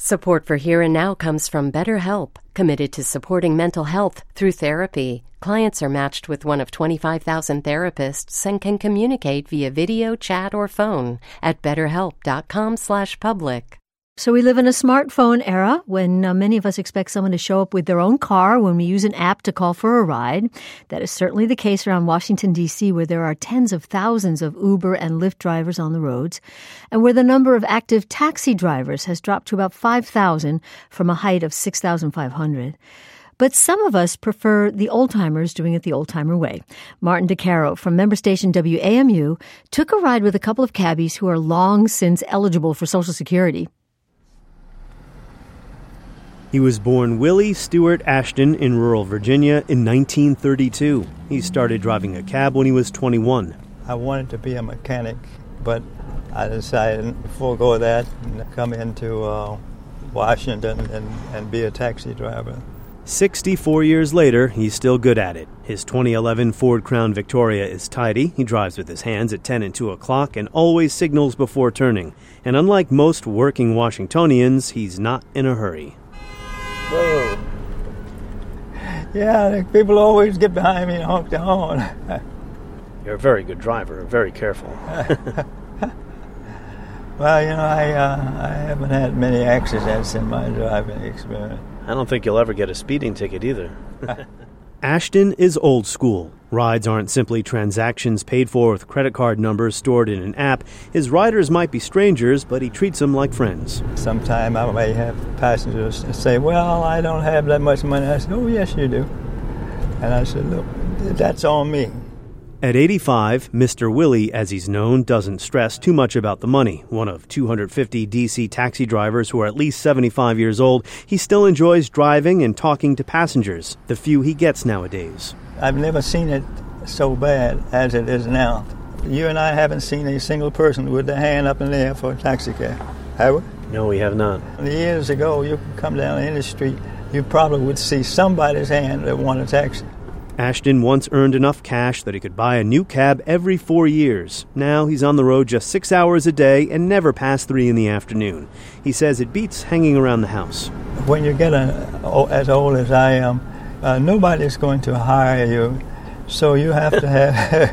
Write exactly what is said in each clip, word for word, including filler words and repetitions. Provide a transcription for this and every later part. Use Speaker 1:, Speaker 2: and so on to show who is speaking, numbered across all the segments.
Speaker 1: Support for Here and Now comes from BetterHelp, committed to supporting mental health through therapy. Clients are matched with one of twenty-five thousand therapists and can communicate via video, chat, or phone at betterhelp.com slash public.
Speaker 2: So we live in a smartphone era when uh, many of us expect someone to show up with their own car when we use an app to call for a ride. That is certainly the case around Washington, D C, where there are tens of thousands of Uber and Lyft drivers on the roads, and where the number of active taxi drivers has dropped to about five thousand from a height of six thousand five hundred. But some of us prefer the old-timers doing it the old-timer way. Martin DeCaro from member station W A M U took a ride with a couple of cabbies who are long since eligible for Social Security.
Speaker 3: He was born Willie Stewart Ashton in rural Virginia in nineteen thirty-two. He started driving a cab when he was twenty-one.
Speaker 4: I wanted to be a mechanic, but I decided to forego that and come into uh, Washington and, and be a taxi driver.
Speaker 3: sixty-four years later, he's still good at it. His twenty eleven Ford Crown Victoria is tidy. He drives with his hands at ten and two o'clock and always signals before turning. And unlike most working Washingtonians, he's not in a hurry.
Speaker 4: Whoa. Yeah, people always get behind me and honk the horn.
Speaker 3: You're a very good driver, very careful.
Speaker 4: Well, you know, I uh, I haven't had many accidents in my driving experience.
Speaker 3: I don't think you'll ever get a speeding ticket either. Ashton is old school. Rides aren't simply transactions paid for with credit card numbers stored in an app. His riders might be strangers, but he treats them like friends.
Speaker 4: Sometime I may have passengers say, well, I don't have that much money. I said, oh, yes, you do. And I said, look, that's on me.
Speaker 3: At eighty-five, Mister Willie, as he's known, doesn't stress too much about the money. One of two hundred fifty D C taxi drivers who are at least seventy-five years old, he still enjoys driving and talking to passengers, the few he gets nowadays.
Speaker 4: I've never seen it so bad as it is now. You and I haven't seen a single person with their hand up in the air for a taxi cab, have we?
Speaker 3: No, we have not.
Speaker 4: Years ago, you could come down any street, you probably would see somebody's hand that wanted a taxi.
Speaker 3: Ashton once earned enough cash that he could buy a new cab every four years. Now he's on the road just six hours a day and never past three in the afternoon. He says it beats hanging around the house.
Speaker 4: When you get a, as old as I am, uh, nobody's going to hire you, so you have to have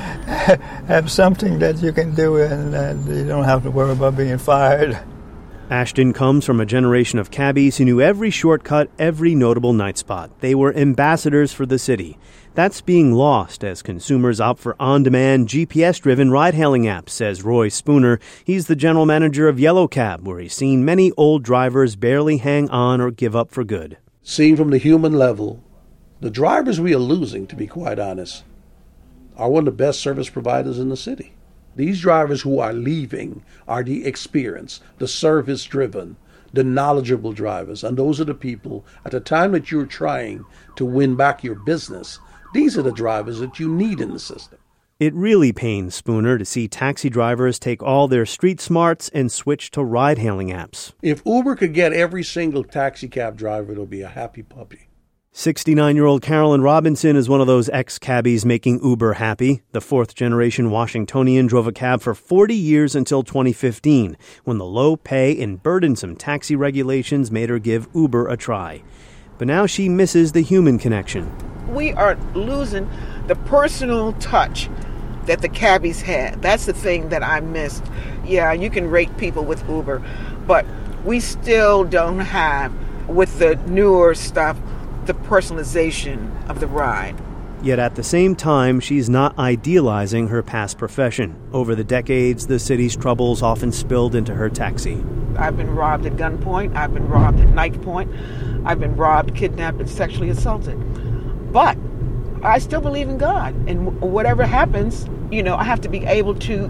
Speaker 4: have something that you can do, and uh, you don't have to worry about being fired.
Speaker 3: Ashton comes from a generation of cabbies who knew every shortcut, every notable night spot. They were ambassadors for the city. That's being lost as consumers opt for on-demand, G P S-driven ride-hailing apps, says Roy Spooner. He's the general manager of Yellow Cab, where he's seen many old drivers barely hang on or give up for good.
Speaker 5: Seeing from the human level, the drivers we are losing, to be quite honest, are one of the best service providers in the city. These drivers who are leaving are the experienced, the service-driven, the knowledgeable drivers. And those are the people, at the time that you're trying to win back your business, these are the drivers that you need in the system.
Speaker 3: It really pains Spooner to see taxi drivers take all their street smarts and switch to ride-hailing apps.
Speaker 5: If Uber could get every single taxi cab driver, it'll be a happy puppy.
Speaker 3: sixty-nine-year-old Carolyn Robinson is one of those ex-cabbies making Uber happy. The fourth-generation Washingtonian drove a cab for forty years until twenty fifteen, when the low pay and burdensome taxi regulations made her give Uber a try. But now she misses the human connection.
Speaker 6: We are losing the personal touch that the cabbies had. That's the thing that I missed. Yeah, you can rate people with Uber, but we still don't have, with the newer stuff, the personalization of the ride.
Speaker 3: Yet at the same time, she's not idealizing her past profession. Over the decades, the city's troubles often spilled into her taxi.
Speaker 6: I've been robbed at gunpoint. I've been robbed at knife point. I've been robbed, kidnapped, and sexually assaulted. But I still believe in God. And whatever happens, you know, I have to be able to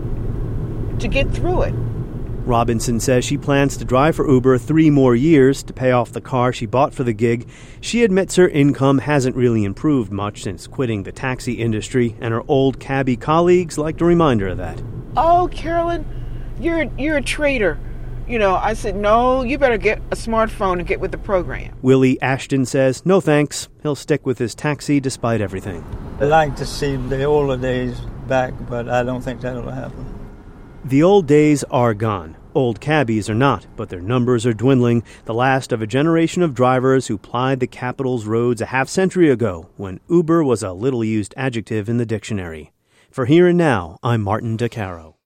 Speaker 6: to get through it.
Speaker 3: Robinson says she plans to drive for Uber three more years to pay off the car she bought for the gig. She admits her income hasn't really improved much since quitting the taxi industry, and her old cabbie colleagues like to remind her of that.
Speaker 6: Oh, Carolyn, you're you're a traitor. You know, I said, no, you better get a smartphone and get with the program.
Speaker 3: Willie Ashton says, no thanks. He'll stick with his taxi despite everything.
Speaker 4: I'd like to see the older days back, but I don't think that'll happen.
Speaker 3: The old days are gone. Old cabbies are not, but their numbers are dwindling, the last of a generation of drivers who plied the capital's roads a half-century ago when Uber was a little-used adjective in the dictionary. For Here and Now, I'm Martin DeCaro.